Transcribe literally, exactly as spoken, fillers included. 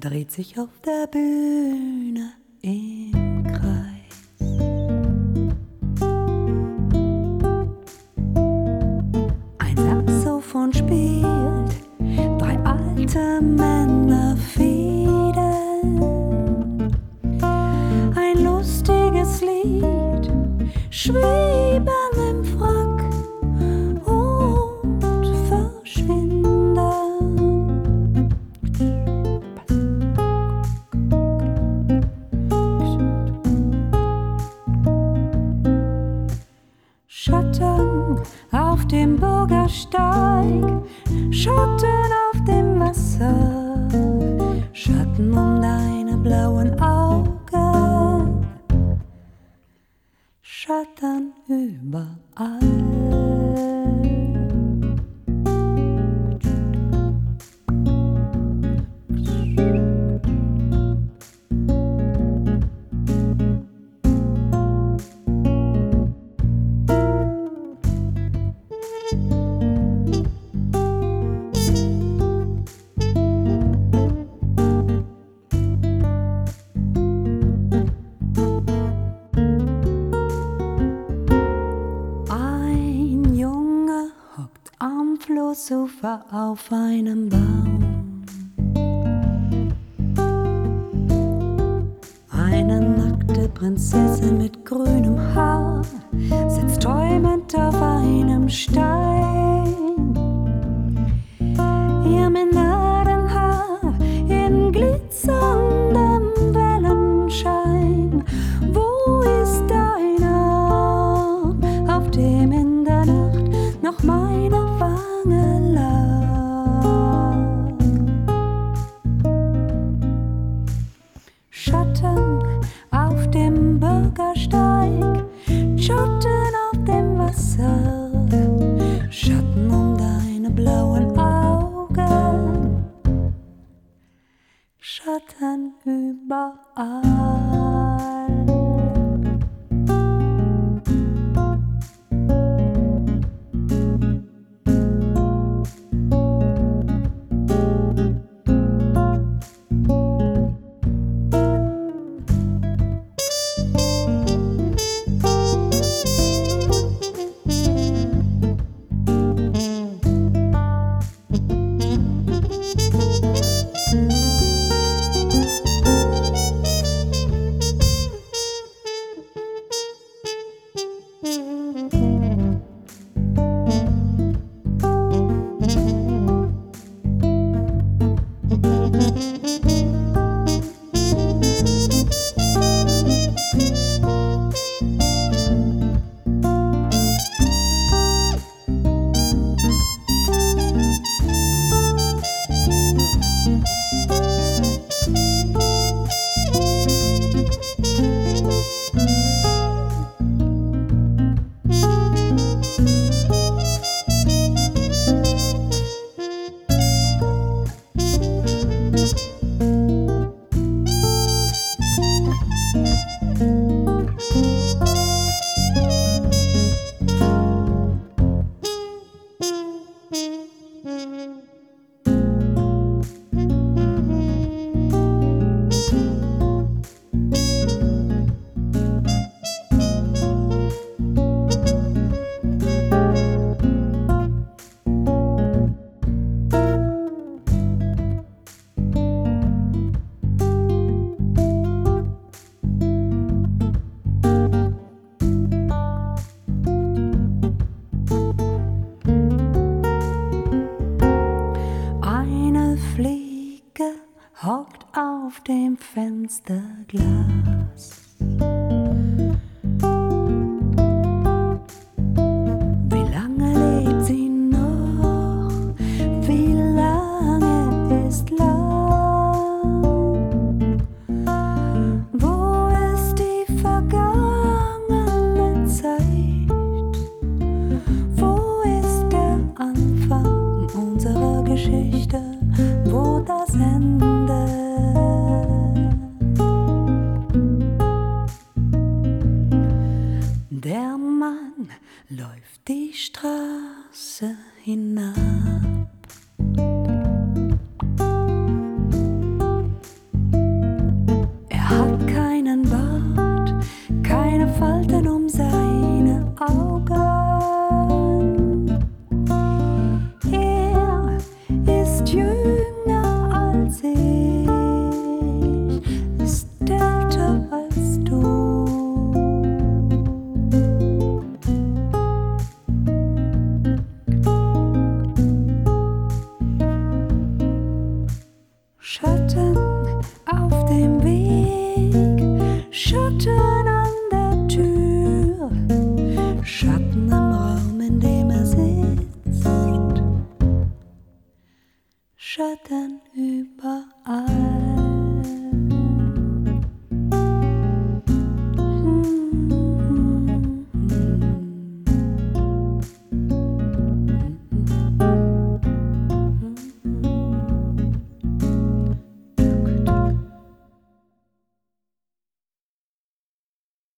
dreht sich auf der Bühne im Kreis. Ein Saxophon spielt, drei alte Männer fieden. Ein lustiges Lied, schweben im Frack und verschwinden. Schatten auf dem Bürgersteig, Schatten auf dem Wasser, Schatten um deine blauen Augen, Schatten überall. Sofa auf einem Baum. Eine nackte Prinzessin mit grünem Haar sitzt träumend auf einem Stein. Ihr Menadenhaar in glitzerndem Wellenschein. Wo ist dein Arm, auf dem in der Nacht noch meine Wange lag? Schatten auf dem Bürgersteig, Schatten auf dem Wasser, Schatten um deine blauen Augen, Schatten überall. Hockt auf dem Fensterglas. Wie lange lebt sie noch? Wie lange ist lang? Wo ist die vergangene Zeit? Wo ist der Anfang unserer Geschichte? Wo das Ende? Der Mann läuft die Straße hinab. Schatten auf dem Weg, Schatten an der Tür, Schatten